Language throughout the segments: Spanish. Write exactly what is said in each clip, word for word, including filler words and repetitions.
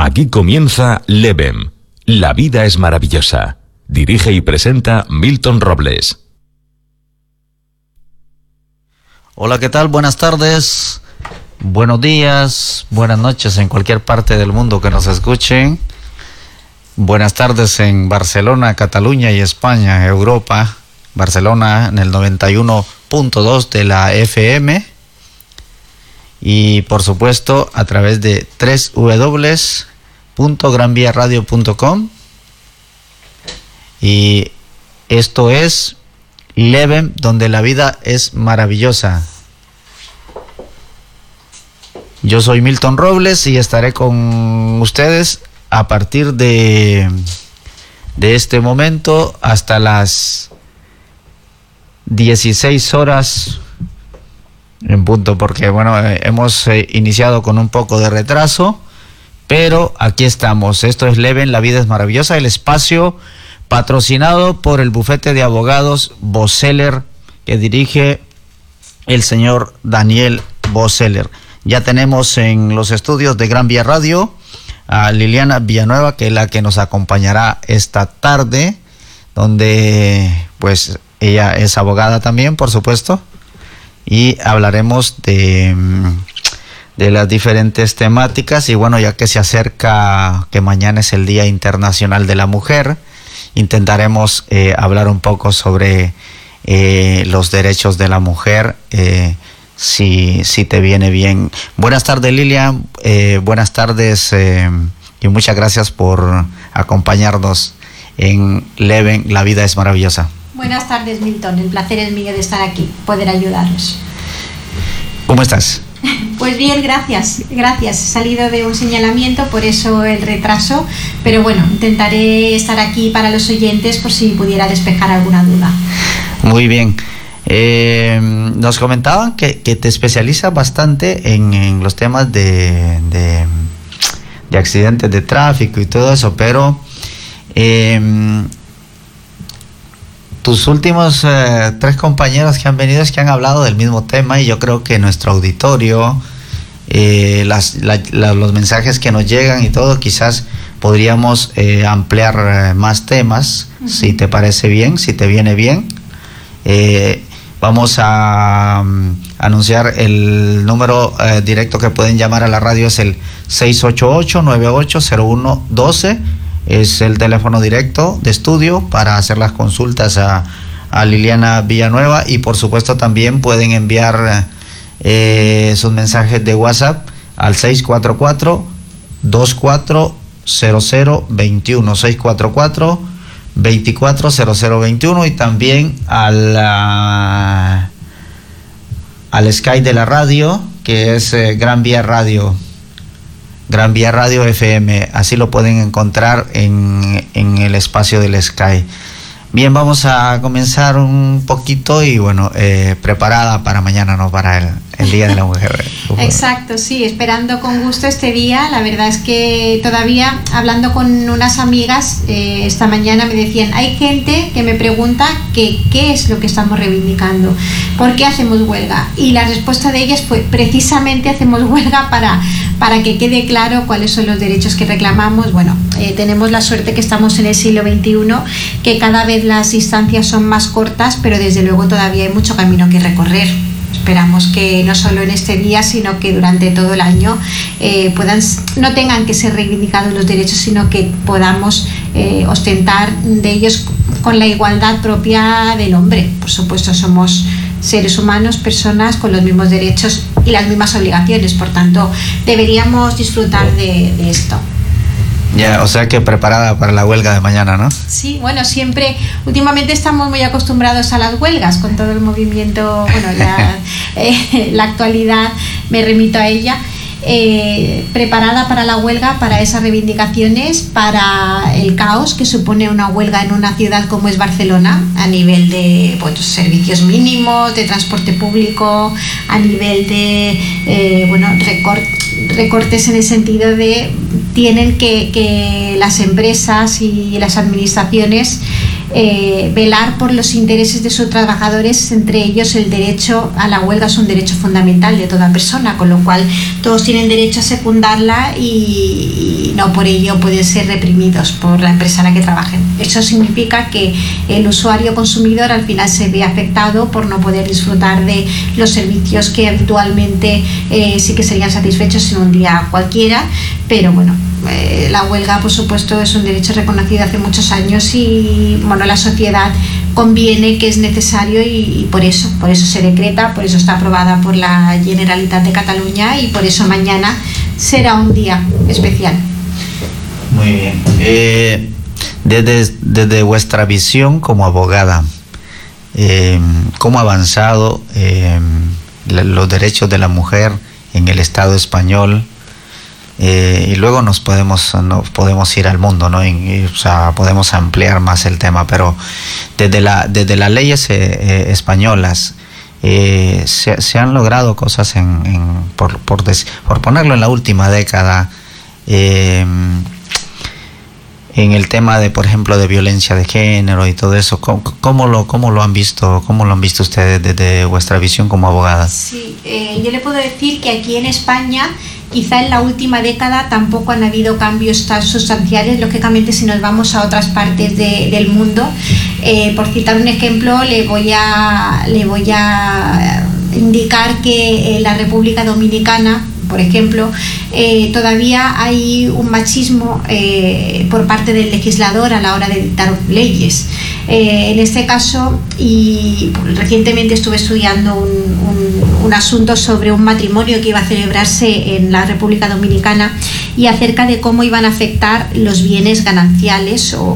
Aquí comienza Leven. La vida es maravillosa. Dirige y presenta Milton Robles. Hola, ¿qué tal? Buenas tardes, buenos días, buenas noches en cualquier parte del mundo que nos escuchen. Buenas tardes en Barcelona, Cataluña y España, Europa. Barcelona en el noventa y uno punto dos de la F M. Y por supuesto a través de doble u doble u doble u punto gran vía radio punto com. Y esto es Leven, donde la vida es maravillosa. Yo soy Milton Robles y estaré con ustedes a partir de, de este momento hasta las dieciséis horas en punto, porque bueno, eh, hemos eh, iniciado con un poco de retraso, pero aquí estamos. Esto es Leven, la vida es maravillosa, el espacio patrocinado por el bufete de abogados Boseller, que dirige el señor Daniel Boseller. Ya tenemos en los estudios de Gran Vía Radio a Liliana Villanueva, que es la que nos acompañará esta tarde, donde pues ella es abogada también, por supuesto, y hablaremos de, de las diferentes temáticas. Y bueno, ya que se acerca que mañana es el Día Internacional de la Mujer, intentaremos eh, hablar un poco sobre eh, los derechos de la mujer, eh, si, si te viene bien. Buenas tardes, Lilian, eh, buenas tardes eh, y muchas gracias por acompañarnos en Leven, la vida es maravillosa. Buenas tardes, Milton, el placer es mío de estar aquí, poder ayudaros. ¿Cómo estás? Pues bien, gracias, gracias. He salido de un señalamiento, por eso el retraso, pero bueno, intentaré estar aquí para los oyentes por si pudiera despejar alguna duda. Muy bien. Eh, nos comentaban que, que te especializas bastante en, en los temas de, de, de accidentes de tráfico y todo eso, pero eh, tus últimos eh, tres compañeros que han venido es que han hablado del mismo tema, y yo creo que nuestro auditorio, eh, las, la, la, los mensajes que nos llegan y todo, quizás podríamos eh, ampliar eh, más temas, uh-huh. Si te parece bien, si te viene bien. Eh, vamos a um, anunciar el número eh, directo que pueden llamar a la radio, es el seis ocho ocho, nueve ocho cero uno uno dos. Es el teléfono directo de estudio para hacer las consultas a, a Liliana Villanueva, y por supuesto también pueden enviar eh, sus mensajes de WhatsApp al seis cuatro cuatro, dos cuatro cero cero dos uno, seis cuatro cuatro, dos cuatro cero cero dos uno, y también a la, al Skype de la radio, que es eh, Gran Vía Radio. Gran Vía Radio F M, así lo pueden encontrar en, en el espacio del Sky. Bien, vamos a comenzar un poquito y bueno, eh, preparada para mañana, ¿no? Para el, el Día de la Mujer. Exacto, sí, esperando con gusto este día. La verdad es que todavía, hablando con unas amigas, eh, esta mañana me decían, hay gente que me pregunta que qué es lo que estamos reivindicando, por qué hacemos huelga, y la respuesta de ellas fue, precisamente hacemos huelga para, para que quede claro cuáles son los derechos que reclamamos. Bueno, eh, tenemos la suerte que estamos en el siglo veintiuno, que cada vez las distancias son más cortas, pero desde luego todavía hay mucho camino que recorrer. Esperamos que no solo en este día, sino que durante todo el año eh, puedan, no tengan que ser reivindicados los derechos, sino que podamos eh, ostentar de ellos con la igualdad propia del hombre. Por supuesto, somos seres humanos, personas con los mismos derechos y las mismas obligaciones, por tanto deberíamos disfrutar de, de esto. Ya, o sea que preparada para la huelga de mañana, ¿no? Sí, bueno, siempre, últimamente estamos muy acostumbrados a las huelgas con todo el movimiento, bueno, la, eh, la actualidad, me remito a ella. Eh, preparada para la huelga, para esas reivindicaciones, para el caos que supone una huelga en una ciudad como es Barcelona, a nivel de pues, servicios mínimos, de transporte público, a nivel de eh, bueno, recort, recortes en el sentido de tienen que, que las empresas y las administraciones eh, velar por los intereses de sus trabajadores, entre ellos el derecho a la huelga es un derecho fundamental de toda persona, con lo cual todos tienen derecho a secundarla y, y no por ello pueden ser reprimidos por la empresa en la que trabajen. Eso significa que el usuario consumidor al final se ve afectado por no poder disfrutar de los servicios que habitualmente eh, sí que serían satisfechos en un día cualquiera, pero bueno, eh, la huelga por supuesto es un derecho reconocido hace muchos años y bueno, la sociedad conviene que es necesario y, y por eso, por eso se decreta, por eso está aprobada por la Generalitat de Cataluña y por eso mañana será un día especial. Muy bien. Eh, desde, desde vuestra visión como abogada, eh, ¿cómo ha avanzado eh, los derechos de la mujer en el Estado español? Eh, y luego nos podemos nos podemos ir al mundo, ¿no? Y, o sea, podemos ampliar más el tema, pero desde la desde las leyes eh, eh, españolas eh, se, se han logrado cosas en, en por, por des, por ponerlo en la última década eh, en el tema de, por ejemplo, de violencia de género y todo eso. ¿Cómo, cómo lo cómo lo han visto cómo lo han visto ustedes desde vuestra visión como abogada? Sí, eh, yo le puedo decir que aquí en España quizá en la última década tampoco han habido cambios tan sustanciales, lógicamente si nos vamos a otras partes de, del mundo. Eh, por citar un ejemplo, le voy a, le voy a indicar que en la República Dominicana, por ejemplo, eh, todavía hay un machismo eh, por parte del legislador a la hora de dictar leyes. Eh, en este caso, y recientemente estuve estudiando un, un, un asunto sobre un matrimonio que iba a celebrarse en la República Dominicana y acerca de cómo iban a afectar los bienes gananciales o,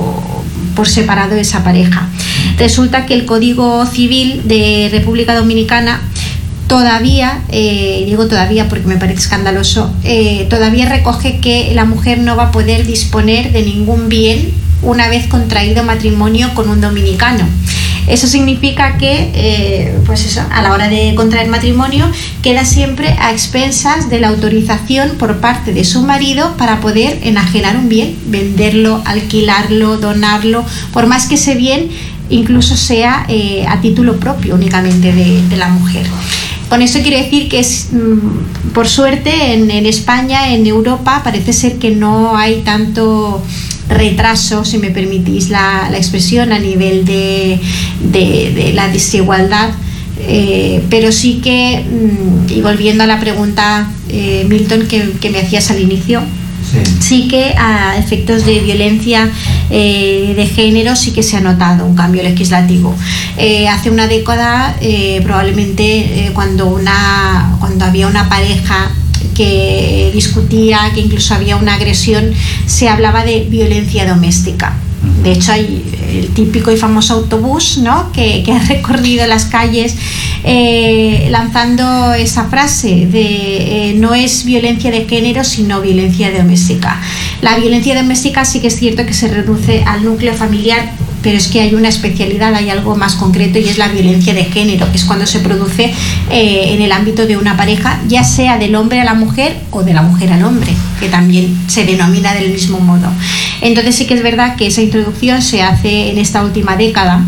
o por separado de esa pareja. Resulta que el Código Civil de República Dominicana todavía, eh, digo todavía porque me parece escandaloso, eh, todavía recoge que la mujer no va a poder disponer de ningún bien una vez contraído matrimonio con un dominicano. Eso significa que, eh, pues eso, a la hora de contraer matrimonio queda siempre a expensas de la autorización por parte de su marido para poder enajenar un bien, venderlo, alquilarlo, donarlo, por más que ese bien incluso sea eh, a título propio únicamente de, de la mujer. Con esto quiero decir que es, por suerte en, en España, en Europa, parece ser que no hay tanto retraso, si me permitís la, la expresión, a nivel de, de, de la desigualdad, eh, pero sí que, y volviendo a la pregunta, eh, Milton, que, que me hacías al inicio, sí, sí que a efectos de violencia eh, de género sí que se ha notado un cambio legislativo. Eh, hace una década, eh, probablemente eh, cuando, una, cuando había una pareja que discutía, que incluso había una agresión, se hablaba de violencia doméstica. De hecho, hay el típico y famoso autobús, ¿no?, que, que ha recorrido las calles eh, lanzando esa frase de eh, no es violencia de género, sino violencia doméstica. La violencia doméstica sí que es cierto que se reduce al núcleo familiar, pero es que hay una especialidad, hay algo más concreto, y es la violencia de género, que es cuando se produce eh, en el ámbito de una pareja, ya sea del hombre a la mujer o de la mujer al hombre, que también se denomina del mismo modo. Entonces sí que es verdad que esa introducción se hace en esta última década.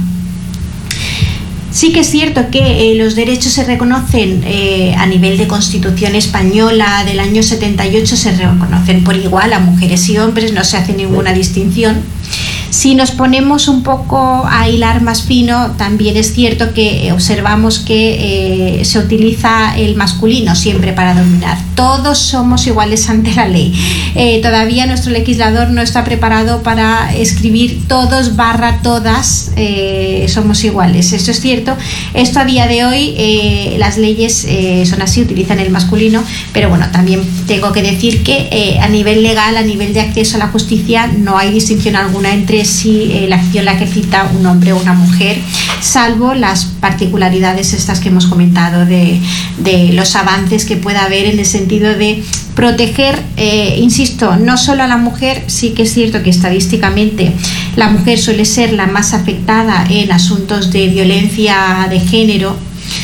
Sí que es cierto que eh, los derechos se reconocen eh, a nivel de Constitución española del año setenta y ocho, se reconocen por igual a mujeres y hombres, no se hace ninguna distinción. Si nos ponemos un poco a hilar más fino, también es cierto que observamos que eh, se utiliza el masculino siempre para dominar. Todos somos iguales ante la ley. Eh, todavía nuestro legislador no está preparado para escribir todos barra todas eh, somos iguales. Esto es cierto. Esto a día de hoy, eh, las leyes eh, son así, utilizan el masculino, pero bueno, también tengo que decir que eh, a nivel legal, a nivel de acceso a la justicia, no hay distinción alguna entre si eh, la acción la que cita un hombre o una mujer, salvo las particularidades estas que hemos comentado de, de los avances que pueda haber en el sentido de proteger, eh, insisto, no solo a la mujer. Sí que es cierto que estadísticamente la mujer suele ser la más afectada en asuntos de violencia de género.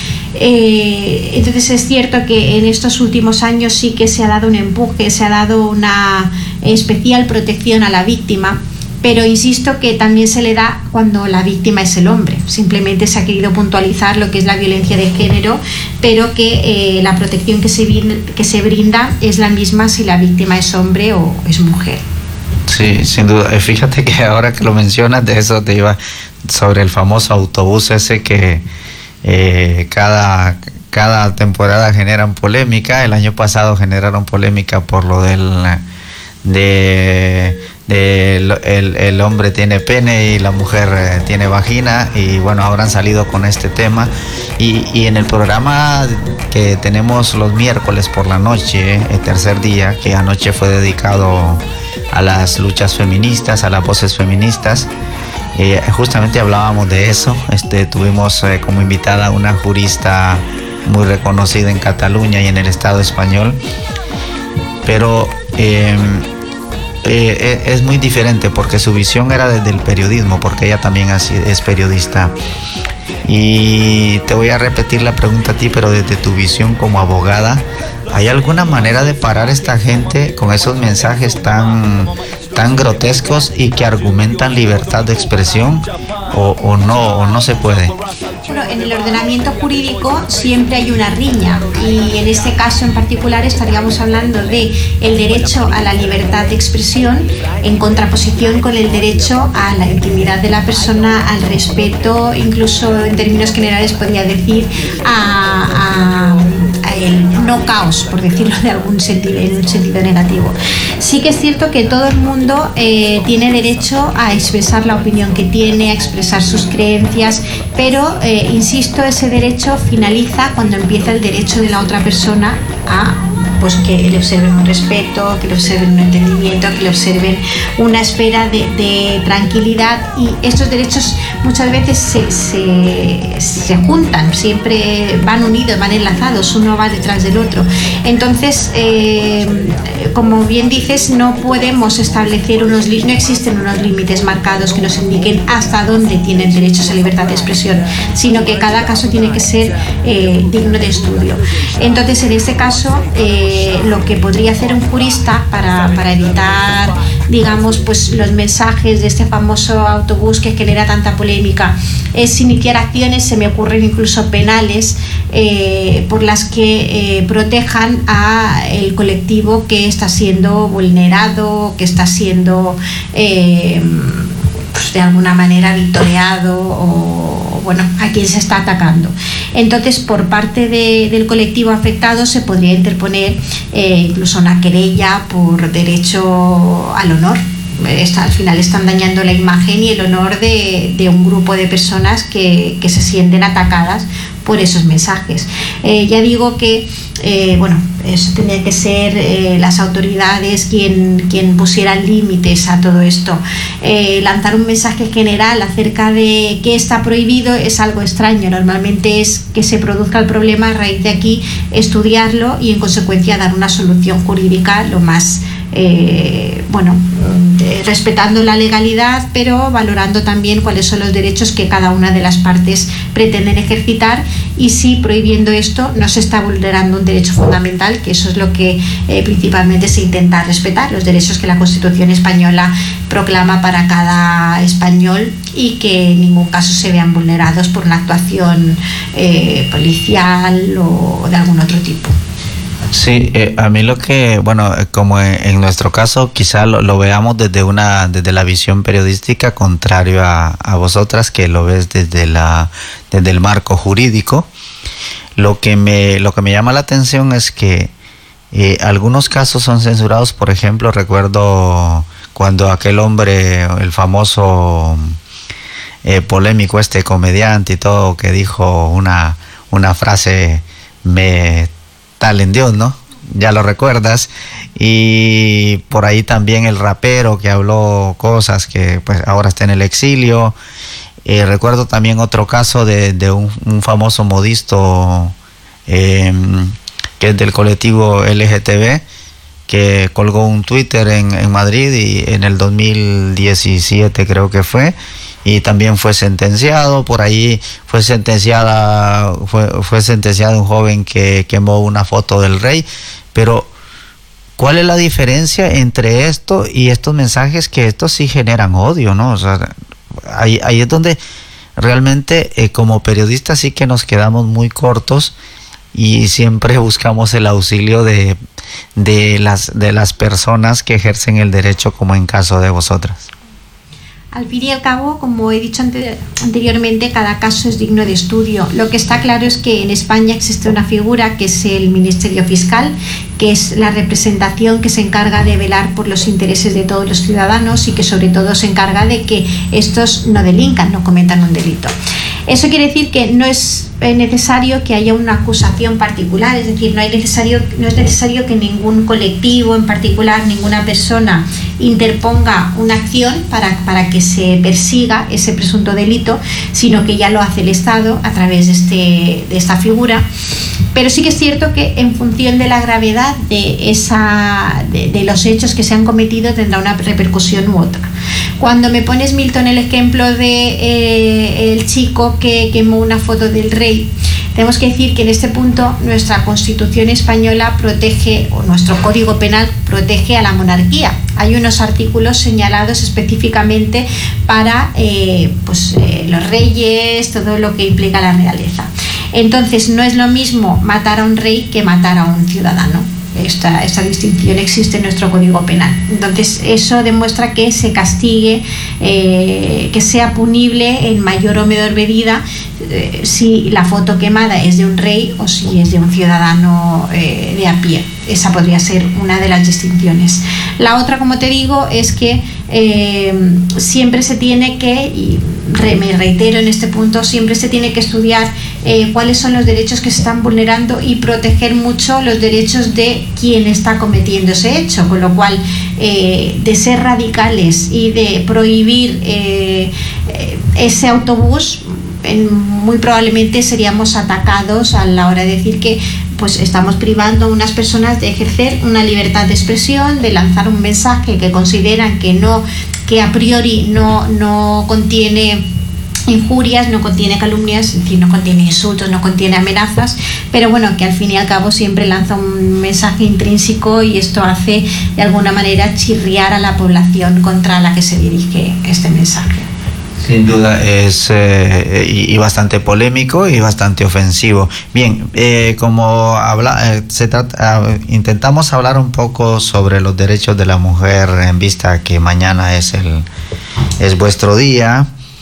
Eh, entonces es cierto que en estos últimos años sí que se ha dado un empuje, se ha dado una especial protección a la víctima, pero insisto que también se le da cuando la víctima es el hombre. Simplemente se ha querido puntualizar lo que es la violencia de género, pero que eh, la protección que se, que se brinda es la misma si la víctima es hombre o es mujer. Sí, sin duda. Fíjate que ahora que lo mencionas, de eso te iba sobre el famoso autobús ese que eh, cada, cada temporada generan polémica. El año pasado generaron polémica por lo del de, de el, el, el hombre tiene pene y la mujer eh, tiene vagina, y bueno, ahora han salido con este tema. Y, y en el programa que tenemos los miércoles por la noche, el tercer día, que anoche fue dedicado a las luchas feministas, a las voces feministas, eh, justamente hablábamos de eso. Este, tuvimos eh, como invitada una jurista muy reconocida en Cataluña y en el Estado español, pero eh, eh, es muy diferente porque su visión era desde el periodismo, porque ella también es periodista. Y te voy a repetir la pregunta a ti, pero desde tu visión como abogada, ¿hay alguna manera de parar a esta gente con esos mensajes tan, tan grotescos y que argumentan libertad de expresión, o, o no, o no se puede? Bueno, en el ordenamiento jurídico siempre hay una riña, y en este caso en particular estaríamos hablando de el derecho a la libertad de expresión en contraposición con el derecho a la intimidad de la persona, al respeto, incluso en términos generales podría decir a, a, a el no caos, por decirlo de algún sentido, en un sentido negativo. Sí que es cierto que todo el mundo eh, tiene derecho a expresar la opinión que tiene, a expresar sus creencias, pero eh, insisto, ese derecho finaliza cuando empieza el derecho de la otra persona a, pues, que le observen un respeto, que le observen un entendimiento, que le observen una espera de, de tranquilidad, y estos derechos muchas veces se, se, se juntan, siempre van unidos, van enlazados, uno va detrás del otro. Entonces, eh, como bien dices, no podemos establecer unos, no existen unos límites marcados que nos indiquen hasta dónde tienen derecho a esa libertad de expresión, sino que cada caso tiene que ser eh, digno de estudio. Entonces, en este caso, eh, lo que podría hacer un jurista para, para evitar, digamos, pues los mensajes de este famoso autobús que genera tanta polémica, es iniciar acciones, se me ocurren incluso penales, eh, por las que eh, protejan a el colectivo que está siendo vulnerado, que está siendo eh, pues de alguna manera victoriado, o bueno, a quien se está atacando. Entonces, por parte de, del colectivo afectado se podría interponer eh, incluso una querella por derecho al honor. Está, al final están dañando la imagen y el honor de, de un grupo de personas que, que se sienten atacadas por esos mensajes. Eh, ya digo que eh, bueno, eso tenía que ser eh, las autoridades quien, quien pusieran límites a todo esto. Eh, lanzar un mensaje general acerca de qué está prohibido es algo extraño. Normalmente es que se produzca el problema, a raíz de aquí estudiarlo y en consecuencia dar una solución jurídica lo más Eh, bueno, eh, respetando la legalidad, pero valorando también cuáles son los derechos que cada una de las partes pretenden ejercitar, y si prohibiendo esto no se está vulnerando un derecho fundamental, que eso es lo que eh, principalmente se intenta respetar, los derechos que la Constitución española proclama para cada español, y que en ningún caso se vean vulnerados por una actuación eh, policial o de algún otro tipo. Sí, eh, a mí lo que, bueno, como en, en nuestro caso, quizá lo, lo veamos desde una, desde la visión periodística, contrario a, a vosotras, que lo ves desde la, desde el marco jurídico. Lo que me, lo que me llama la atención es que eh, algunos casos son censurados. Por ejemplo, recuerdo cuando aquel hombre, el famoso eh, polémico este comediante y todo, que dijo una, una frase, me tal en Dios, ¿no? Ya lo recuerdas. Y por ahí también el rapero que habló cosas que pues ahora está en el exilio. Eh, recuerdo también otro caso de, de un, un famoso modisto eh, que es del colectivo L G T B, que colgó un Twitter en, en Madrid, y en el dos mil diecisiete creo que fue, y también fue sentenciado. Por ahí fue sentenciada fue, fue sentenciado un joven que quemó una foto del rey. Pero ¿cuál es la diferencia entre esto y estos mensajes que estos sí generan odio, ¿no? O sea, ahí, ahí es donde realmente eh, como periodistas sí que nos quedamos muy cortos y siempre buscamos el auxilio de, de, las, de las personas que ejercen el derecho, como en caso de vosotras. Al fin y al cabo, como he dicho ante, anteriormente, cada caso es digno de estudio. Lo que está claro es que en España existe una figura que es el Ministerio Fiscal, que es la representación que se encarga de velar por los intereses de todos los ciudadanos y que sobre todo se encarga de que estos no delincan, no cometan un delito. Eso quiere decir que no es necesario que haya una acusación particular, es decir, no, hay necesario, no es necesario que ningún colectivo en particular, ninguna persona interponga una acción para, para que se persiga ese presunto delito, sino que ya lo hace el Estado a través de, este, de esta figura. Pero sí que es cierto que en función de la gravedad de, esa, de, de los hechos que se han cometido tendrá una repercusión u otra. Cuando me pones, Milton, el ejemplo de eh, el chico que quemó una foto del rey, tenemos que decir que en este punto nuestra Constitución española protege, o nuestro Código Penal protege a la monarquía. Hay unos artículos señalados específicamente para eh, pues, eh, los reyes, todo lo que implica la realeza. Entonces no es lo mismo matar a un rey que matar a un ciudadano. Esta, esta distinción existe en nuestro Código Penal. Entonces eso demuestra que se castigue, eh, que sea punible en mayor o menor medida eh, si la foto quemada es de un rey o si es de un ciudadano eh, de a pie. Esa podría ser una de las distinciones. La otra, como te digo, es que eh, siempre se tiene que, y re, me reitero en este punto, siempre se tiene que estudiar eh, cuáles son los derechos que se están vulnerando y proteger mucho los derechos de quien está cometiendo ese hecho, con lo cual eh, de ser radicales y de prohibir eh, ese autobús, en, muy probablemente seríamos atacados a la hora de decir que pues estamos privando a unas personas de ejercer una libertad de expresión, de lanzar un mensaje que consideran que no, que a priori no, no contiene injurias, no contiene calumnias, es decir, no contiene insultos, no contiene amenazas, pero bueno, que al fin y al cabo siempre lanza un mensaje intrínseco y esto hace de alguna manera chirriar a la población contra la que se dirige este mensaje. Sin duda es eh, y, y bastante polémico y bastante ofensivo. Bien, eh, como habla, eh, se trata, uh, intentamos hablar un poco sobre los derechos de la mujer en vista que mañana es el es vuestro día.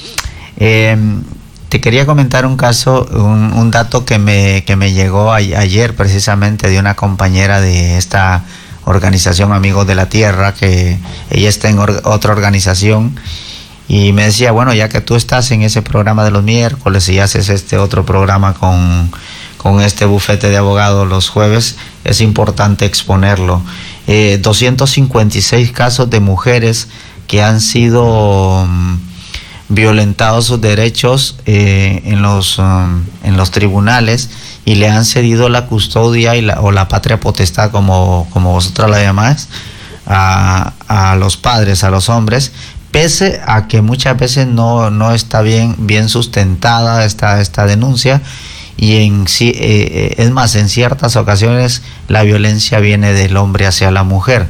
Eh, te quería comentar un caso, un, un dato que me que me llegó a, ayer precisamente de una compañera de esta organización Amigos de la Tierra, que ella está en or, otra organización. Y me decía, bueno, ya que tú estás en ese programa de los miércoles y haces este otro programa con, con este bufete de abogados los jueves, es importante exponerlo. Eh, doscientos cincuenta y seis casos de mujeres que han sido um, violentados sus derechos eh, en, los, um, en los tribunales y le han cedido la custodia y la, o la patria potestad, como, como vosotras la llamáis, a, a los padres, a los hombres, pese a que muchas veces no, no está bien, bien sustentada esta, esta denuncia y en sí, eh, es más, en ciertas ocasiones la violencia viene del hombre hacia la mujer.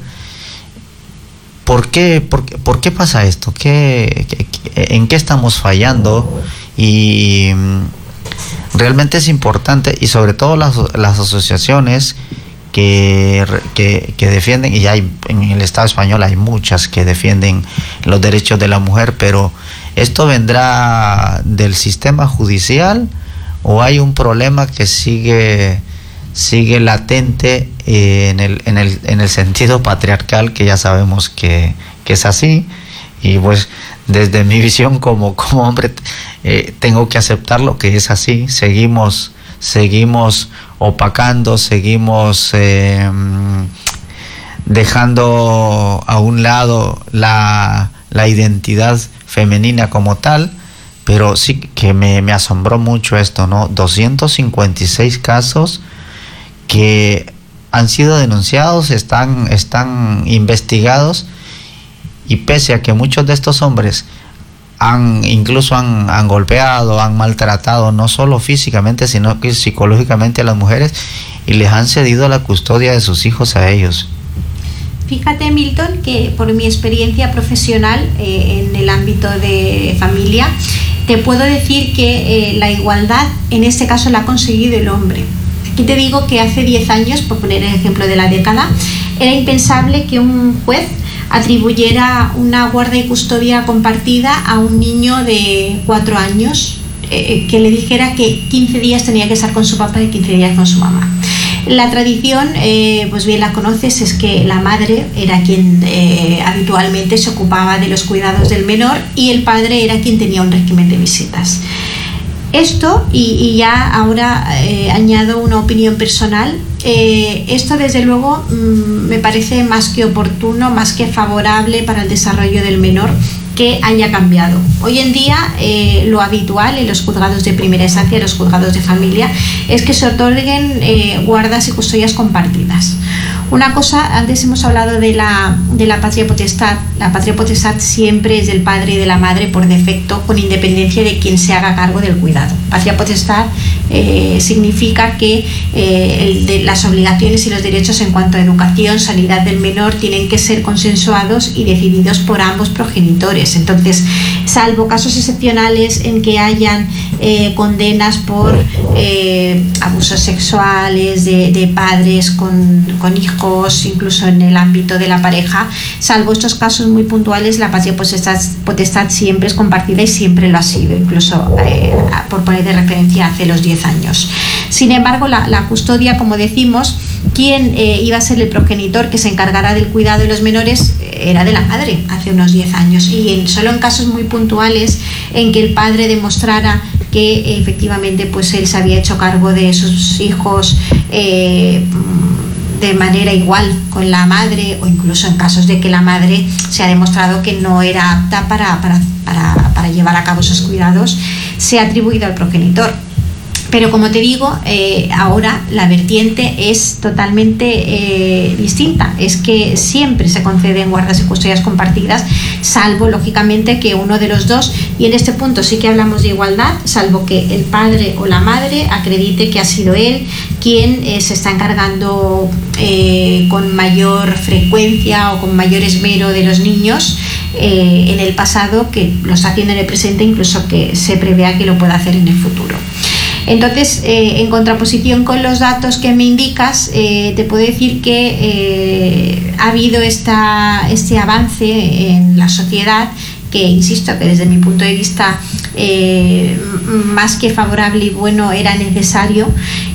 ¿Por qué, por, por qué pasa esto? ¿Qué, qué, ¿En qué estamos fallando? Y realmente es importante, y sobre todo las, las asociaciones Que, que, que defienden, y hay en el Estado español hay muchas que defienden los derechos de la mujer, pero ¿esto vendrá del sistema judicial o hay un problema que sigue sigue latente eh, en, el, en, el, en el sentido patriarcal, que ya sabemos que, que es así? Y pues desde mi visión como, como hombre eh, tengo que aceptar lo que es así. Seguimos seguimos opacando, seguimos eh, dejando a un lado la, la identidad femenina como tal, pero sí que me, me asombró mucho esto, ¿no? doscientos cincuenta y seis casos que han sido denunciados, están, están investigados, y pese a que muchos de estos hombres han incluso han, han golpeado, han maltratado no solo físicamente sino que psicológicamente a las mujeres y les han cedido la custodia de sus hijos a ellos. Fíjate, Milton, que por mi experiencia profesional eh, en el ámbito de familia, te puedo decir que eh, la igualdad en este caso la ha conseguido el hombre. Aquí te digo que hace diez años, por poner el ejemplo de la década, era impensable que un juez atribuyera una guarda y custodia compartida a un niño de cuatro años, eh, que le dijera que quince días tenía que estar con su papá y quince días con su mamá. La tradición, eh, pues bien la conoces, es que la madre era quien eh, habitualmente se ocupaba de los cuidados del menor y el padre era quien tenía un régimen de visitas. Esto, y, y ya ahora eh, añado una opinión personal, eh, esto desde luego mmm, me parece más que oportuno, más que favorable para el desarrollo del menor, que haya cambiado. Hoy en día eh, lo habitual en los juzgados de primera instancia, en los juzgados de familia, es que se otorguen eh, guardas y custodias compartidas. Una cosa, antes hemos hablado de la, de la patria potestad. La patria potestad siempre es del padre y de la madre por defecto, con independencia de quien se haga cargo del cuidado. Patria potestad eh, significa que eh, el de las obligaciones y los derechos en cuanto a educación, sanidad del menor, tienen que ser consensuados y decididos por ambos progenitores. Entonces, salvo casos excepcionales en que hayan eh, condenas por eh, abusos sexuales de, de padres con, con hijos, incluso en el ámbito de la pareja, salvo estos casos muy puntuales, la patria potestad, potestad siempre es compartida y siempre lo ha sido, incluso eh, por poner de referencia hace los diez años. Sin embargo, la, la custodia, como decimos, quien eh, iba a ser el progenitor que se encargará del cuidado de los menores era de la madre hace unos diez años, y en, solo en casos muy puntuales en que el padre demostrara que eh, efectivamente pues él se había hecho cargo de sus hijos eh, de manera igual con la madre, o incluso en casos de que la madre se ha demostrado que no era apta para, para, para, para llevar a cabo esos cuidados, se ha atribuido al progenitor. Pero como te digo, eh, ahora la vertiente es totalmente eh, distinta. Es que siempre se conceden guardas y custodias compartidas, salvo lógicamente que uno de los dos, y en este punto sí que hablamos de igualdad, salvo que el padre o la madre acredite que ha sido él quien eh, se está encargando eh, con mayor frecuencia o con mayor esmero de los niños eh, en el pasado, que lo está haciendo en el presente, incluso que se prevea que lo pueda hacer en el futuro. Entonces, eh, en contraposición con los datos que me indicas, eh, te puedo decir que eh, ha habido esta, este avance en la sociedad que, insisto, que desde mi punto de vista eh, más que favorable y bueno era necesario,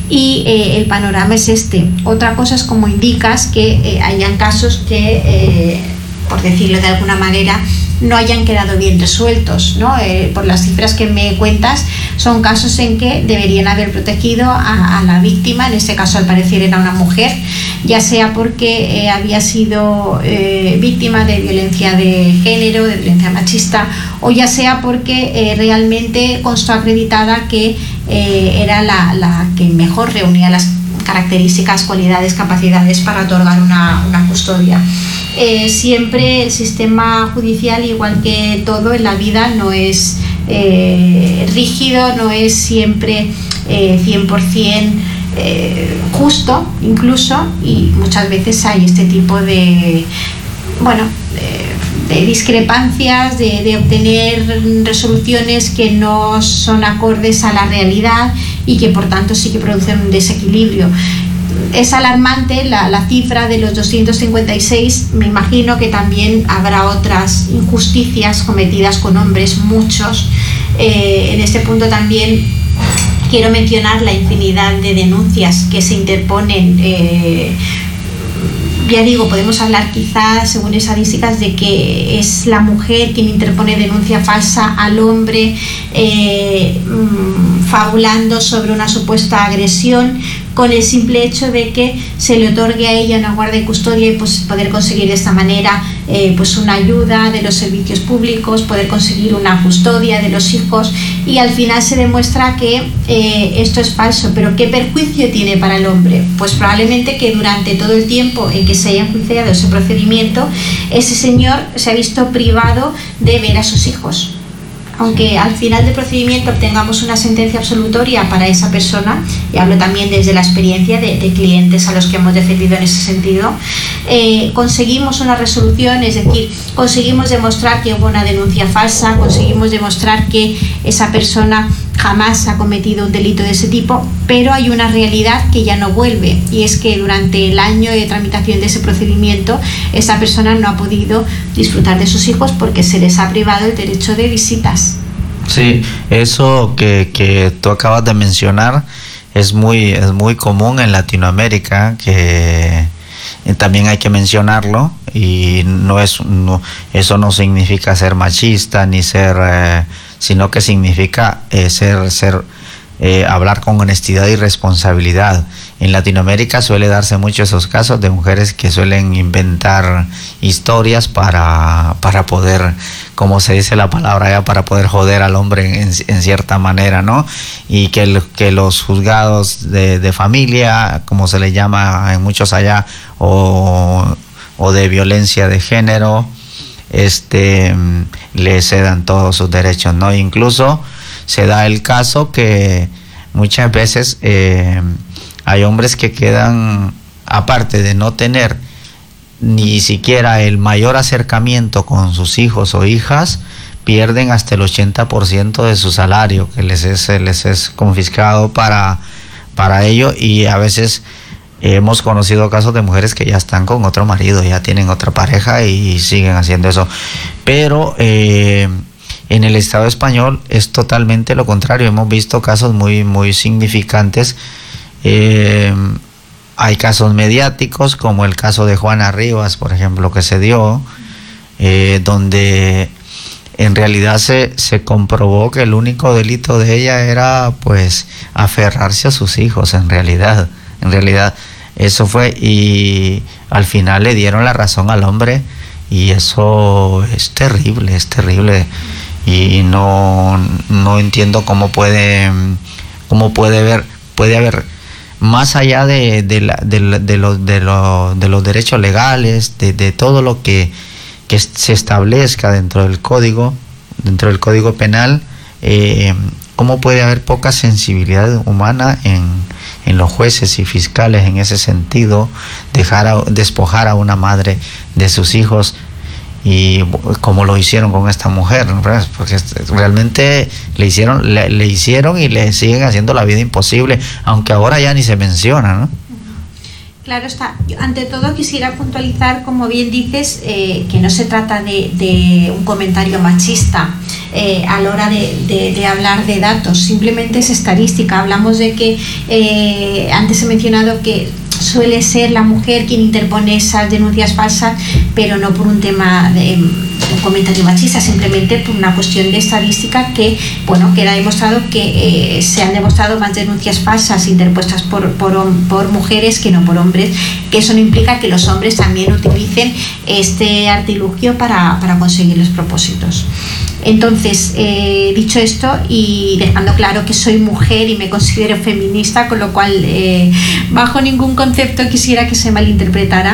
y eh, el panorama es este. Otra cosa es, como indicas, que eh, hayan casos que, eh, por decirlo de alguna manera, no hayan quedado bien resueltos, ¿no? Eh, por las cifras que me cuentas, son casos en que deberían haber protegido a, a la víctima, en este caso al parecer era una mujer, ya sea porque eh, había sido eh, víctima de violencia de género, de violencia machista, o ya sea porque eh, realmente constó acreditada que eh, era la, la que mejor reunía las características, cualidades, capacidades para otorgar una, una custodia. Eh, siempre el sistema judicial, igual que todo en la vida, no es eh, rígido, no es siempre eh, cien por ciento eh, justo, incluso, y muchas veces hay este tipo de, bueno, de, de discrepancias, de, de obtener resoluciones que no son acordes a la realidad y que por tanto sí que producen un desequilibrio. Es alarmante la, la cifra de los doscientos cincuenta y seis. Me imagino que también habrá otras injusticias cometidas con hombres, muchos. Eh, en este punto también quiero mencionar la infinidad de denuncias que se interponen. Eh, ya digo, podemos hablar quizás, según estadísticas, de que es la mujer quien interpone denuncia falsa al hombre, eh, fabulando sobre una supuesta agresión, con el simple hecho de que se le otorgue a ella una guarda y custodia y pues poder conseguir de esta manera eh, pues una ayuda de los servicios públicos, poder conseguir una custodia de los hijos, y al final se demuestra que eh, esto es falso. Pero ¿qué perjuicio tiene para el hombre? Pues probablemente que durante todo el tiempo en que se haya enjuiciado ese procedimiento, ese señor se ha visto privado de ver a sus hijos. aunque al final del procedimiento obtengamos una sentencia absolutoria para esa persona, y hablo también desde la experiencia de, de clientes a los que hemos defendido en ese sentido, eh, conseguimos una resolución, es decir, conseguimos demostrar que hubo una denuncia falsa, conseguimos demostrar que esa persona jamás ha cometido un delito de ese tipo, pero hay una realidad que ya no vuelve, y es que durante el año de tramitación de ese procedimiento esa persona no ha podido disfrutar de sus hijos porque se les ha privado el derecho de visitas. Sí, eso que, que tú acabas de mencionar es muy, es muy común en Latinoamérica, que también hay que mencionarlo, y no es no, eso no significa ser machista ni ser eh, sino que significa eh, ser ser eh, hablar con honestidad y responsabilidad. En Latinoamérica suele darse mucho esos casos de mujeres que suelen inventar historias para, para poder, como se dice la palabra ya, para poder joder al hombre en, en cierta manera, ¿no? Y que, el, que los juzgados de, de familia, como se le llama en muchos allá, o, o de violencia de género, este, le cedan todos sus derechos, ¿no? Incluso se da el caso que muchas veces eh, hay hombres que quedan, aparte de no tener ni siquiera el mayor acercamiento con sus hijos o hijas, pierden hasta el ochenta por ciento de su salario que les es, les es confiscado para, para ello, y a veces hemos conocido casos de mujeres que ya están con otro marido, ya tienen otra pareja y siguen haciendo eso. Pero eh, en el Estado español es totalmente lo contrario. Hemos visto casos muy, muy significantes. Eh, hay casos mediáticos, como el caso de Juana Rivas, por ejemplo, que se dio, eh, donde en realidad se, se comprobó que el único delito de ella era pues aferrarse a sus hijos, en realidad. En realidad eso fue, y al final le dieron la razón al hombre, y eso es terrible, es terrible, y no, no entiendo cómo puede, cómo puede ver, puede haber, más allá de, de, la, de, la, de, los, de, los, de los derechos legales, de, de todo lo que, que se establezca dentro del código, dentro del código penal, eh, cómo puede haber poca sensibilidad humana en, en los jueces y fiscales en ese sentido, dejar a, despojar a una madre de sus hijos, y como lo hicieron con esta mujer, ¿no? Porque realmente le hicieron, le, le hicieron y le siguen haciendo la vida imposible, aunque ahora ya ni se menciona, ¿no? Claro está. Yo, ante todo, quisiera puntualizar, como bien dices, eh, que no se trata de, de un comentario machista eh, a la hora de, de, de hablar de datos, simplemente es estadística. Hablamos de que, eh, antes he mencionado que suele ser la mujer quien interpone esas denuncias falsas, pero no por un tema de un comentario machista, simplemente por una cuestión de estadística, que bueno, queda demostrado que eh, se han demostrado más denuncias falsas interpuestas por, por, por mujeres que no por hombres, que eso no implica que los hombres también utilicen este artilugio para, para conseguir los propósitos. Entonces, eh, dicho esto, y dejando claro que soy mujer y me considero feminista, con lo cual eh, bajo ningún concepto quisiera que se malinterpretara,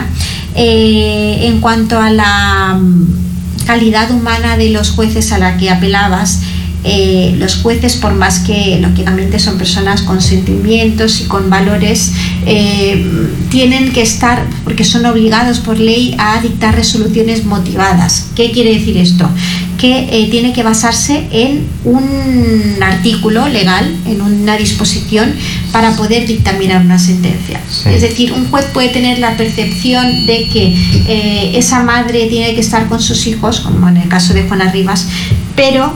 eh, en cuanto a la calidad humana de los jueces a la que apelabas, eh, los jueces, por más que lógicamente son personas con sentimientos y con valores, eh, tienen que estar, porque son obligados por ley a dictar resoluciones motivadas. ¿Qué quiere decir esto? Que eh, tiene que basarse en un artículo legal, en una disposición, para poder dictaminar una sentencia. Sí. Es decir, un juez puede tener la percepción de que eh, esa madre tiene que estar con sus hijos, como en el caso de Juana Rivas, pero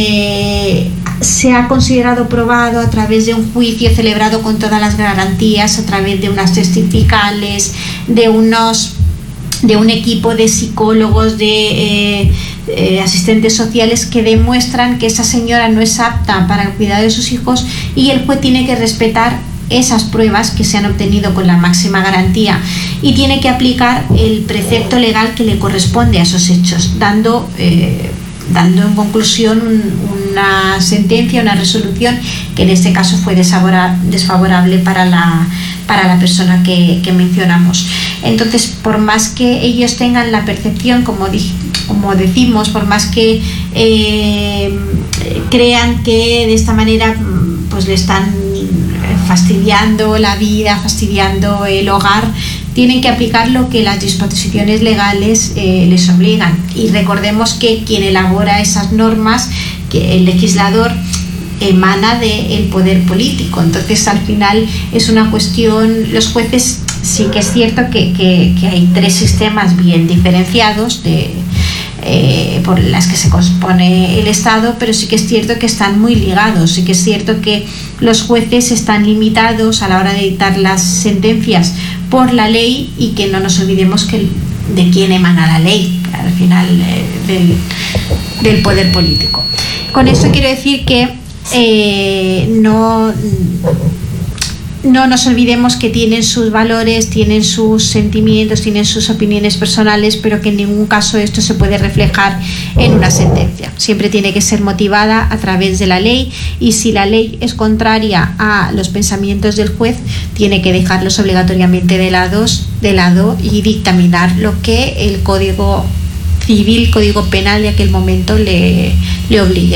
eh, se ha considerado probado a través de un juicio celebrado con todas las garantías, a través de unas testificales, de unos de un equipo de psicólogos, de eh, eh, asistentes sociales, que demuestran que esa señora no es apta para el cuidado de sus hijos, y el juez tiene que respetar esas pruebas que se han obtenido con la máxima garantía, y tiene que aplicar el precepto legal que le corresponde a esos hechos, dando eh, dando en conclusión un, una sentencia, una resolución que en este caso fue desfavorable para la, para la persona que, que mencionamos. Entonces, por más que ellos tengan la percepción, como, di, como decimos, por más que eh, crean que de esta manera pues le están fastidiando la vida, fastidiando el hogar, tienen que aplicar lo que las disposiciones legales eh, les obligan. Y recordemos que quien elabora esas normas, que el legislador, emana del poder político. Entonces, al final es una cuestión, los jueces, sí que es cierto que, que, que hay tres sistemas bien diferenciados de Eh, por las que se compone el Estado, pero sí que es cierto que están muy ligados, sí que es cierto que los jueces están limitados a la hora de dictar las sentencias por la ley, y que no nos olvidemos que de quién emana la ley, al final eh, del, del poder político. Con esto quiero decir que eh, no No nos olvidemos que tienen sus valores, tienen sus sentimientos, tienen sus opiniones personales, pero que en ningún caso esto se puede reflejar en una sentencia. Siempre tiene que ser motivada a través de la ley, y si la ley es contraria a los pensamientos del juez, tiene que dejarlos obligatoriamente de lado, de lado y dictaminar lo que el Código Civil, Código Penal de aquel momento le, le obligue.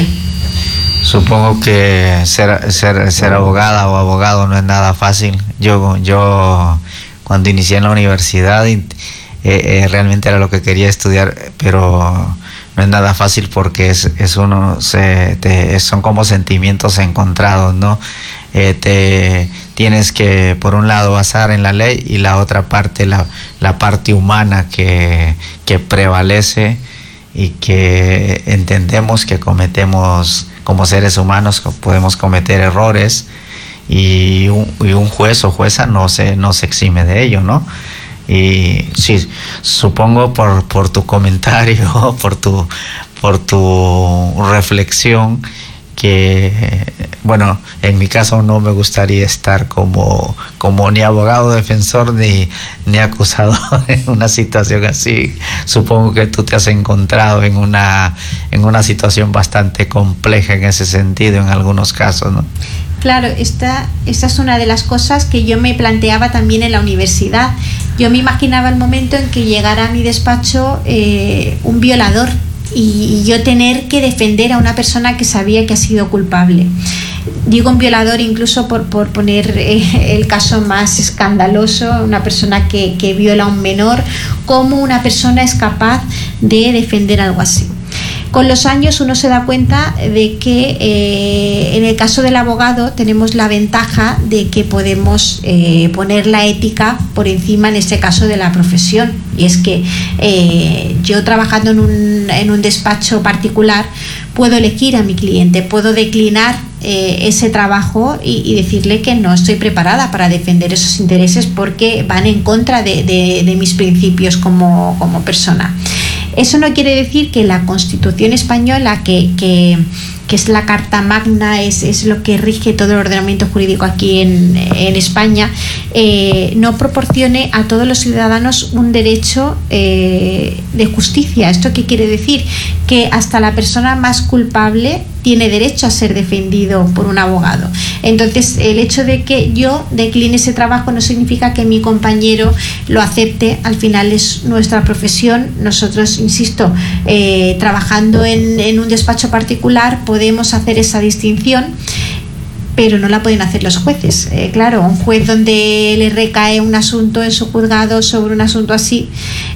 Supongo que ser, ser, ser abogada o abogado no es nada fácil. Yo, yo cuando inicié en la universidad eh, eh, realmente era lo que quería estudiar, pero no es nada fácil porque es, es uno se, te, son como sentimientos encontrados, ¿no? Eh, te tienes que por un lado basar en la ley, y la otra parte, la, la parte humana que, que prevalece, y que entendemos que cometemos como seres humanos, podemos cometer errores, y un, y un juez o jueza no se, no se exime de ello, ¿no? Y sí, supongo por, por tu comentario, por tu, por tu reflexión, que, bueno, en mi caso no me gustaría estar como, como ni abogado defensor ni, ni acusador en una situación así. Supongo que tú te has encontrado en una, en una situación bastante compleja en ese sentido, en algunos casos, ¿no? Claro, esta, esta es una de las cosas que yo me planteaba también en la universidad. Yo me imaginaba el momento en que llegara a mi despacho eh, un violador, y yo tener que defender a una persona que sabía que ha sido culpable. Digo un violador incluso por, por poner eh, el caso más escandaloso, una persona que, que viola a un menor. ¿Cómo una persona es capaz de defender algo así? Con los años uno se da cuenta de que eh, en el caso del abogado tenemos la ventaja de que podemos eh, poner la ética por encima, en este caso, de la profesión. Y es que eh, yo, trabajando en un, en un despacho particular, puedo elegir a mi cliente, puedo declinar eh, ese trabajo y, y decirle que no estoy preparada para defender esos intereses porque van en contra de, de, de mis principios como, como persona. Eso no quiere decir que la Constitución española, que, que, que es la Carta Magna, es, es lo que rige todo el ordenamiento jurídico aquí en, en España, eh, no proporcione a todos los ciudadanos un derecho eh, de justicia. ¿Esto qué quiere decir? Que hasta la persona más culpable tiene derecho a ser defendido por un abogado. Entonces, el hecho de que yo decline ese trabajo no significa que mi compañero lo acepte. Al final es nuestra profesión. Nosotros, insisto, eh, trabajando en, en un despacho particular, podemos hacer esa distinción, pero no la pueden hacer los jueces. Eh, claro, un juez donde le recae un asunto en su juzgado sobre un asunto así,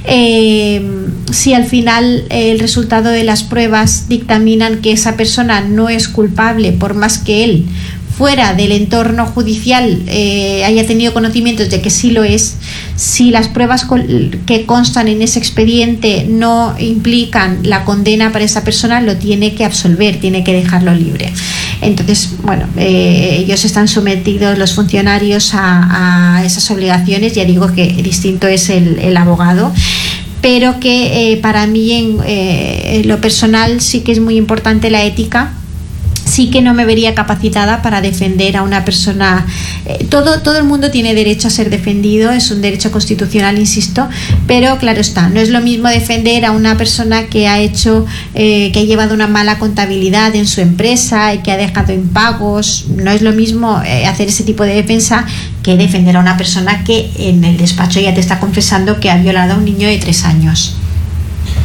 eh, si al final eh, el resultado de las pruebas dictaminan que esa persona no es culpable, por más que él fuera del entorno judicial eh, haya tenido conocimientos de que sí lo es, si las pruebas que constan en ese expediente no implican la condena para esa persona, lo tiene que absolver, tiene que dejarlo libre. Entonces, bueno, eh, ellos están sometidos, los funcionarios, a, a esas obligaciones. Ya digo que distinto es el, el abogado, pero que eh, para mí en, eh, en lo personal sí que es muy importante la ética. Sí que no me vería capacitada para defender a una persona. Eh, todo, todo el mundo tiene derecho a ser defendido, es un derecho constitucional, insisto, pero claro está, no es lo mismo defender a una persona que ha hecho, eh, que ha llevado una mala contabilidad en su empresa y que ha dejado impagos. No es lo mismo eh, hacer ese tipo de defensa que defender a una persona que en el despacho ya te está confesando que ha violado a un niño de tres años.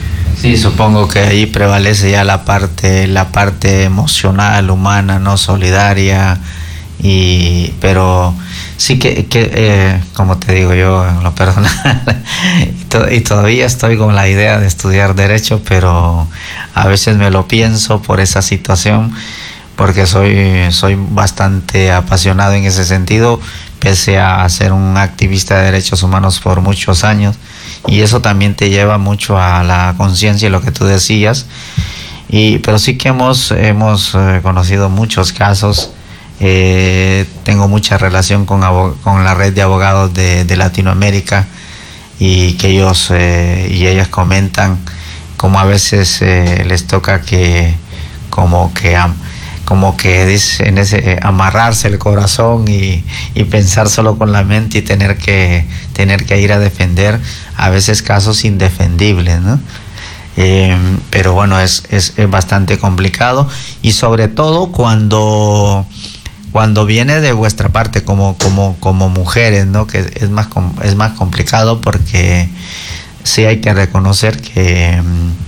Sí, supongo que ahí prevalece ya la parte, la parte emocional, humana, no solidaria, y pero sí que, que eh, como te digo yo en lo personal, y, to, y todavía estoy con la idea de estudiar Derecho, pero a veces me lo pienso por esa situación, porque soy, soy bastante apasionado en ese sentido, pese a ser un activista de derechos humanos por muchos años, y eso también te lleva mucho a la conciencia y lo que tú decías, y pero sí que hemos, hemos eh, conocido muchos casos. Eh, tengo mucha relación con, con la red de abogados de, de Latinoamérica, y que ellos eh, y ellas comentan como a veces eh, les toca que como que como que dicen ese, eh, amarrarse el corazón y, y pensar solo con la mente y tener que tener que ir a defender a veces casos indefendibles, ¿no? Eh, pero bueno, es, es, es bastante complicado, y sobre todo cuando cuando viene de vuestra parte como como como mujeres, ¿no? Que es más es más complicado, porque sí hay que reconocer que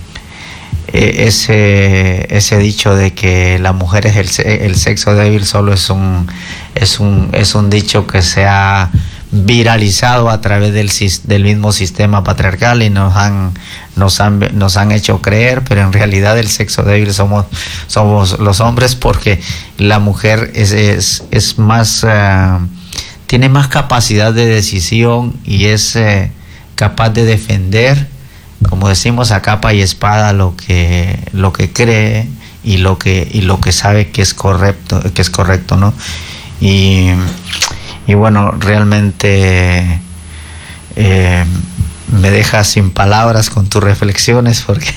eh, ese ese dicho de que la mujer es el, el sexo débil solo es un es un es un dicho que se ha viralizado a través del del mismo sistema patriarcal, y nos han nos han nos han hecho creer, pero en realidad el sexo débil somos somos los hombres, porque la mujer es es, es más uh, tiene más capacidad de decisión, y es uh, capaz de defender, como decimos, a capa y espada lo que lo que cree y lo que y lo que sabe que es correcto que es correcto, ¿no? Y Y bueno, realmente eh, me dejas sin palabras con tus reflexiones, porque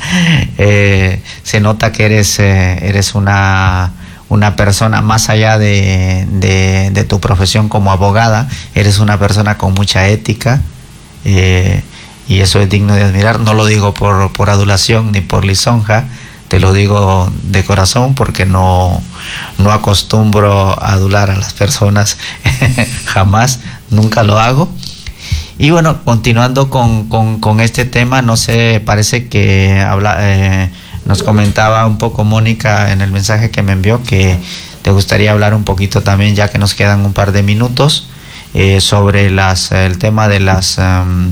eh, se nota que eres, eh, eres una, una persona, más allá de, de, de tu profesión como abogada, eres una persona con mucha ética, eh, y eso es digno de admirar. No lo digo por, por adulación ni por lisonja, te lo digo de corazón, porque no, no acostumbro a adular a las personas, jamás, nunca lo hago. Y bueno, continuando con, con, con este tema, no sé, parece que habla, eh, nos comentaba un poco Mónica en el mensaje que me envió, que te gustaría hablar un poquito también, ya que nos quedan un par de minutos, eh, sobre las el tema de las... Um,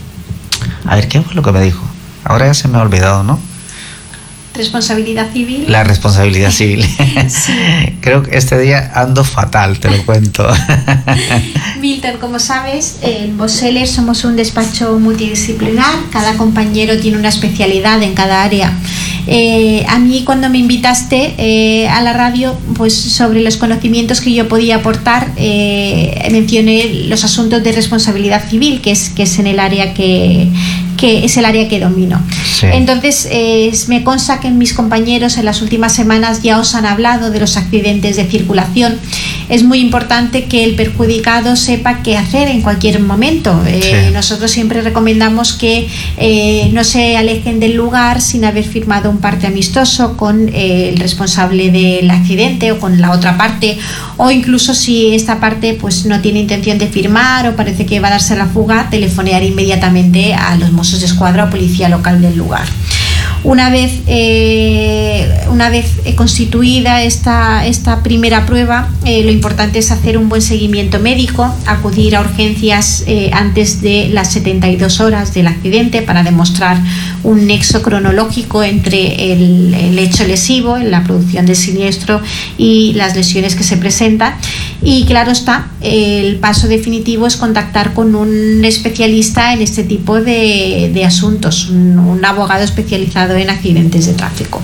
a ver, ¿qué fue lo que me dijo? Ahora ya se me ha olvidado, ¿no? Responsabilidad civil. La responsabilidad civil. Sí. Creo que este día ando fatal, te lo cuento. Milton, como sabes, en Boseller somos un despacho multidisciplinar, cada compañero tiene una especialidad en cada área. Eh, a mí, cuando me invitaste eh, a la radio, pues sobre los conocimientos que yo podía aportar, eh, mencioné los asuntos de responsabilidad civil, que es, que es en el área que, que es el área que domino. Sí. Entonces, eh, me consta que mis compañeros en las últimas semanas ya os han hablado de los accidentes de circulación. Es muy importante que el perjudicado sepa qué hacer en cualquier momento. Eh, sí. Nosotros siempre recomendamos que eh, no se alejen del lugar sin haber firmado un parte amistoso con eh, el responsable del accidente o con la otra parte, o incluso si esta parte pues no tiene intención de firmar o parece que va a darse la fuga, telefonear inmediatamente a los Mossos d'Esquadra o policía local del lugar. Una vez, eh, una vez constituida esta, esta primera prueba, eh, lo importante es hacer un buen seguimiento médico, acudir a urgencias eh, antes de las setenta y dos horas del accidente para demostrar un nexo cronológico entre el, el hecho lesivo, la producción del siniestro y las lesiones que se presentan. Y claro está, el paso definitivo es contactar con un especialista en este tipo de, de asuntos, un, un abogado especializado en accidentes de tráfico.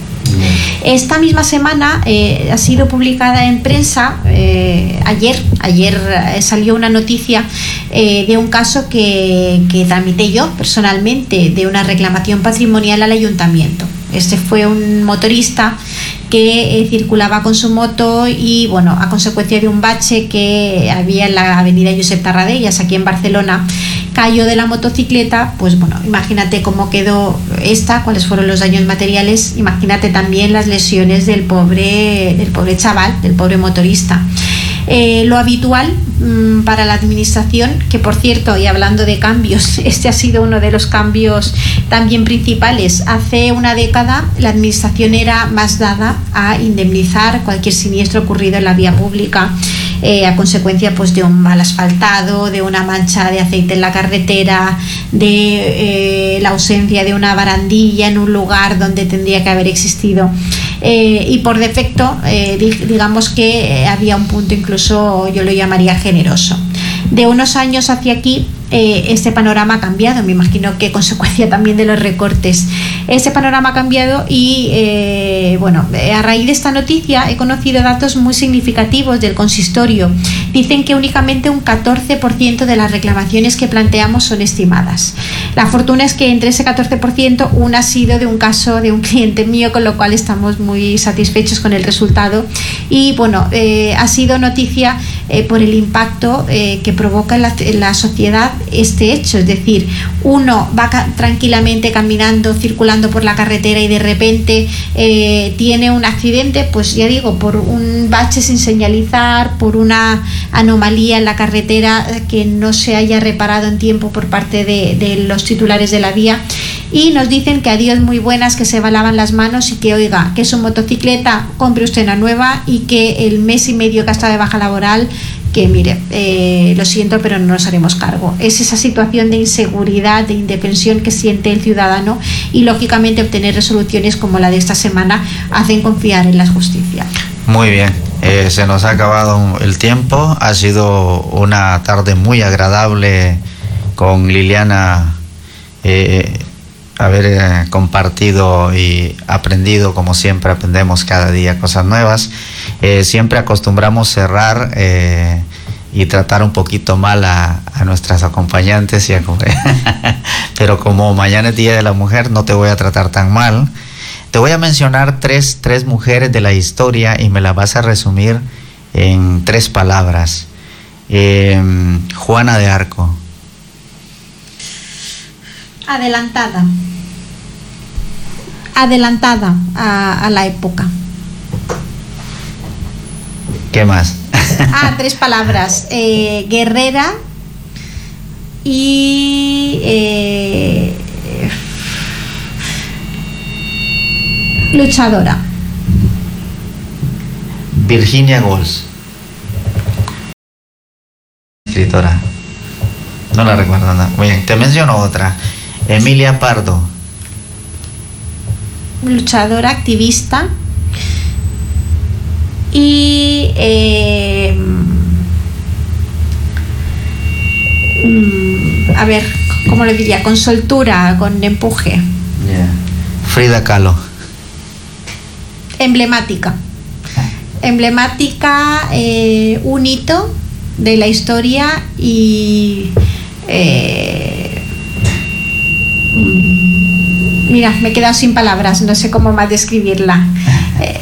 Esta misma semana eh, ha sido publicada en prensa, eh, ayer, ayer salió una noticia eh, de un caso que, que tramité yo personalmente, de una reclamación patrimonial al ayuntamiento. Este fue un motorista que eh, circulaba con su moto y, bueno, a consecuencia de un bache que había en la avenida Josep Tarradellas, aquí en Barcelona, cayó de la motocicleta. Pues bueno, imagínate cómo quedó esta, cuáles fueron los daños materiales, imagínate también las lesiones del pobre, del pobre chaval, del pobre motorista. Eh, lo habitual mmm, para la administración, que por cierto, y hablando de cambios, este ha sido uno de los cambios también principales. Hace una década la administración era más dada a indemnizar cualquier siniestro ocurrido en la vía pública, Eh, a consecuencia pues de un mal asfaltado, de una mancha de aceite en la carretera, de eh, la ausencia de una barandilla en un lugar donde tendría que haber existido, eh, y por defecto eh, digamos que había un punto, incluso yo lo llamaría generoso. De unos años hacia aquí eh, este panorama ha cambiado, me imagino que consecuencia también de los recortes. Ese panorama ha cambiado y eh, bueno, a raíz de esta noticia he conocido datos muy significativos del consistorio. Dicen que únicamente un catorce por ciento de las reclamaciones que planteamos son estimadas. La fortuna es que entre ese catorce por ciento una ha sido de un caso de un cliente mío, con lo cual estamos muy satisfechos con el resultado. Y bueno, eh, ha sido noticia eh, por el impacto eh, que provoca en la, en la sociedad este hecho. Es decir, uno va ca- tranquilamente caminando, circulando por la carretera y de repente eh, tiene un accidente, pues ya digo, por un bache sin señalizar, por una anomalía en la carretera que no se haya reparado en tiempo por parte de, de los titulares de la vía, y nos dicen que adiós muy buenas, que se lavan las manos y que oiga, que su motocicleta compre usted una nueva y que el mes y medio que ha estado de baja laboral, que mire, eh, lo siento, pero no nos haremos cargo. Es esa situación de inseguridad, de indefensión que siente el ciudadano, y lógicamente obtener resoluciones como la de esta semana hacen confiar en la justicia. Muy bien, eh, se nos ha acabado el tiempo. Ha sido una tarde muy agradable con Liliana, eh, haber eh, compartido y aprendido, como siempre aprendemos cada día cosas nuevas. Eh, siempre acostumbramos cerrar eh, y tratar un poquito mal a, a nuestras acompañantes, y a, pero como mañana es Día de la Mujer, no te voy a tratar tan mal. Te voy a mencionar tres, tres mujeres de la historia y me las vas a resumir en tres palabras. Eh, Juana de Arco. Adelantada. Adelantada a, a la época. ¿Qué más? Ah, tres palabras. Eh, guerrera y eh, luchadora. Virginia Woolf. Escritora. No la recuerdo nada. Muy bien, te menciono otra. Emilia Pardo. Luchadora, activista. Y eh, a ver, ¿cómo lo diría? Con soltura, con empuje. Yeah. Frida Kahlo. Emblemática. Emblemática, eh, un hito de la historia y eh, mira, me he quedado sin palabras, no sé cómo más describirla. Eh,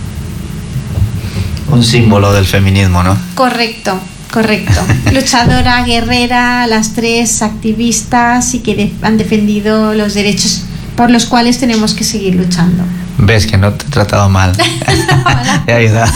Un símbolo del feminismo, ¿no? Correcto, correcto. Luchadora, guerrera, las tres activistas y que de- han defendido los derechos por los cuales tenemos que seguir luchando. Ves que no te he tratado mal. Te ayuda.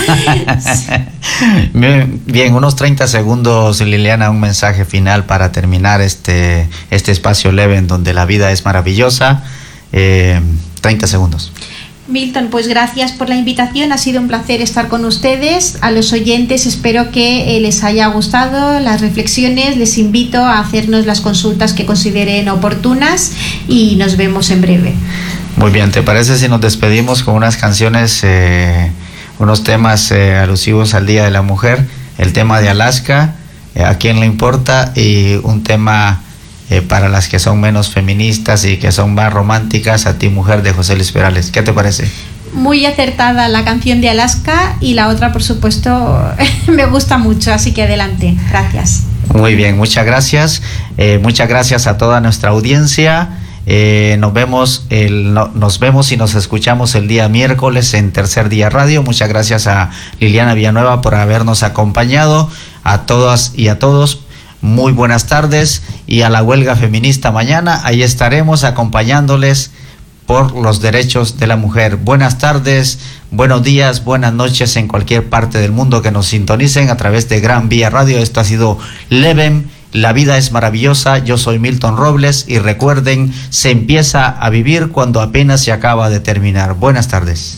Bien, bien, unos treinta segundos, Liliana, un mensaje final para terminar este, este espacio leve en donde la vida es maravillosa. Eh, treinta segundos. Milton, pues gracias por la invitación, ha sido un placer estar con ustedes. A los oyentes espero que eh, les haya gustado las reflexiones, les invito a hacernos las consultas que consideren oportunas y nos vemos en breve. Muy bien, ¿te parece si nos despedimos con unas canciones, eh, unos temas eh, alusivos al Día de la Mujer? El tema de Alaska, eh, ¿a quién le importa? Y un tema eh, para las que son menos feministas y que son más románticas, A ti mujer, de José Luis Perales. ¿Qué te parece? Muy acertada la canción de Alaska y la otra, por supuesto, me gusta mucho, así que adelante. Gracias. Muy bien, muchas gracias. Eh, muchas gracias a toda nuestra audiencia. Eh, nos vemos el, no, nos vemos y nos escuchamos el día miércoles en Tercer Día Radio. Muchas gracias a Liliana Villanueva por habernos acompañado. A todas y a todos, muy buenas tardes, y a la huelga feminista mañana, ahí estaremos acompañándoles por los derechos de la mujer. Buenas tardes, buenos días, buenas noches en cualquier parte del mundo que nos sintonicen a través de Gran Vía Radio. Esto ha sido Leven, la vida es maravillosa. Yo soy Milton Robles y recuerden, se empieza a vivir cuando apenas se acaba de terminar. Buenas tardes.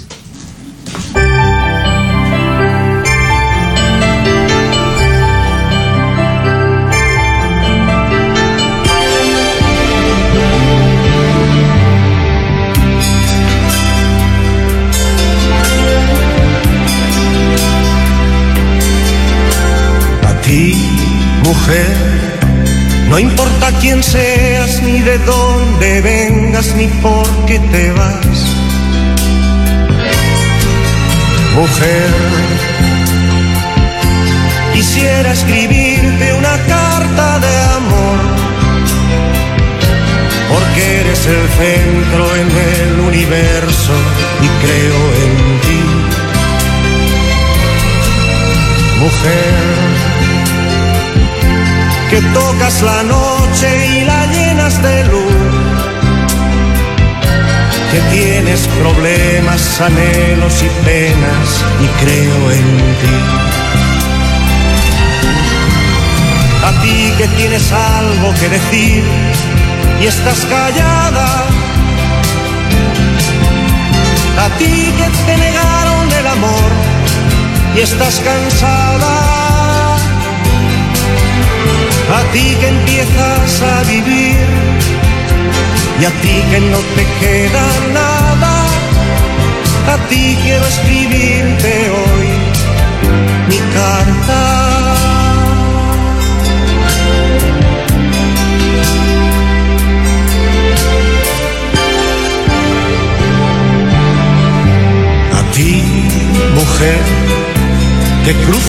Mujer, no importa quién seas, ni de dónde vengas, ni por qué te vas. Mujer, quisiera escribirte una carta de amor, porque eres el centro en el universo y creo en ti. Mujer, que tocas la noche y la llenas de luz, que tienes problemas, anhelos y penas y creo en ti. A ti que tienes algo que decir y estás callada, a ti que te negaron el amor y estás cansada, a ti que empiezas a vivir y a ti que no te queda nada, a ti quiero escribirte hoy mi carta. A ti, mujer, que cruzas